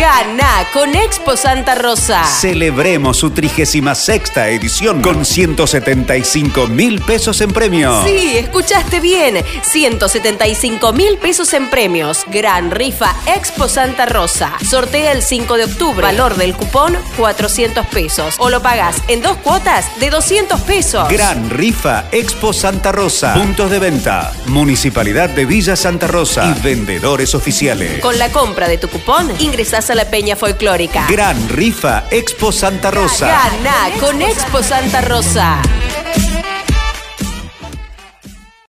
Gana con Expo Santa Rosa. Celebremos su 36ª edición con 175.000 pesos en premios. Sí, escuchaste bien. 175.000 pesos en premios. Gran rifa Expo Santa Rosa. Sortea el 5 de octubre. Valor del cupón 400 pesos. O lo pagás en 2 cuotas de 200 pesos. Gran rifa Expo Santa Rosa. Puntos de venta: Municipalidad de Villa Santa Rosa y vendedores oficiales. Con la compra de tu cupón, ingresás a la Peña Folclórica. Gran rifa Expo Santa Rosa. Gana con Expo Santa Rosa.